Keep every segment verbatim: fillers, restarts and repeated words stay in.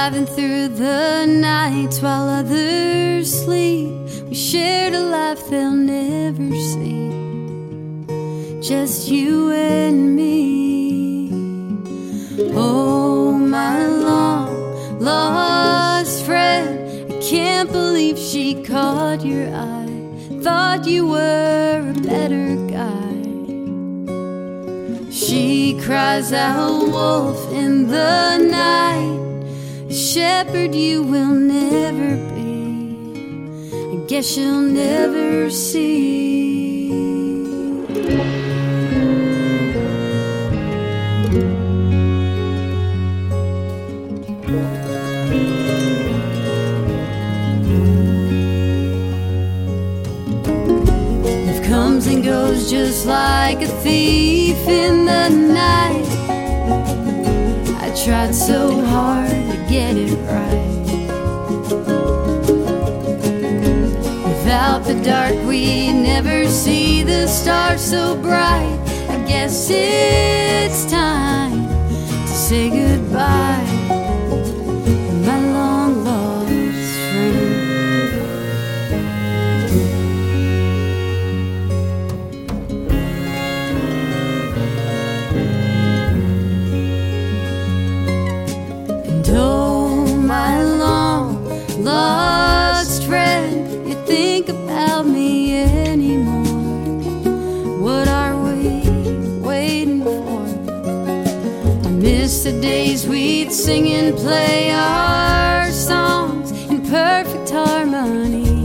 driving through the nights while others sleep. We shared a life they'll never see, just you and me. Oh, my long lost friend, I can't believe she caught your eye. Thought you were a better guy. She cries out, wolf in the night. A shepherd you will never be. I guess you'll never see. Life comes and goes just like a thief in the night. I tried so hard to get it right. Without the dark we'd never see the stars so bright. I guess it's time to say goodbye, my long lost friend. And oh, my long lost friend, you think about me anymore? What are we waiting for? I miss the days we'd sing and play our songs in perfect harmony,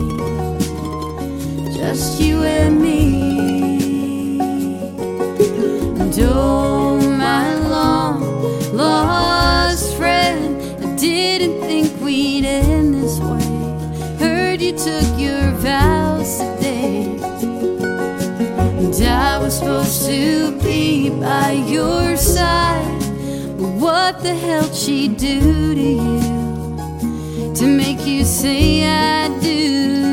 just you and me. And oh, my long lost friend, I didn't think we'd end this way. Heard you took your vows today, and I was supposed to be by your side. But what the hell'd she do to you to make you say I do?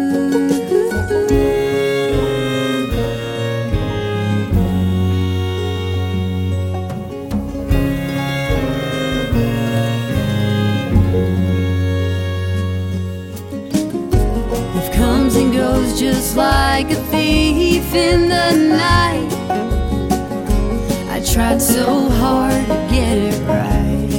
Life comes and goes just like a thief in the night. I tried so hard to get it right.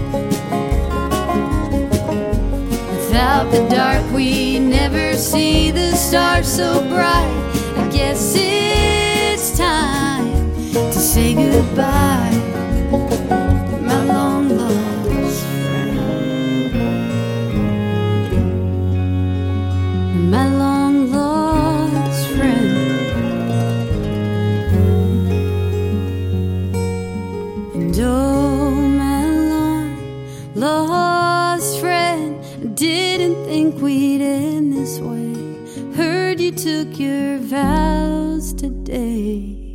Without the dark we'd never see the stars so bright. I guess it's time to say goodbye, my long lost friend, my long lost friend. And oh, my long lost friend, I didn't think we'd end this way. Heard you took your vows today.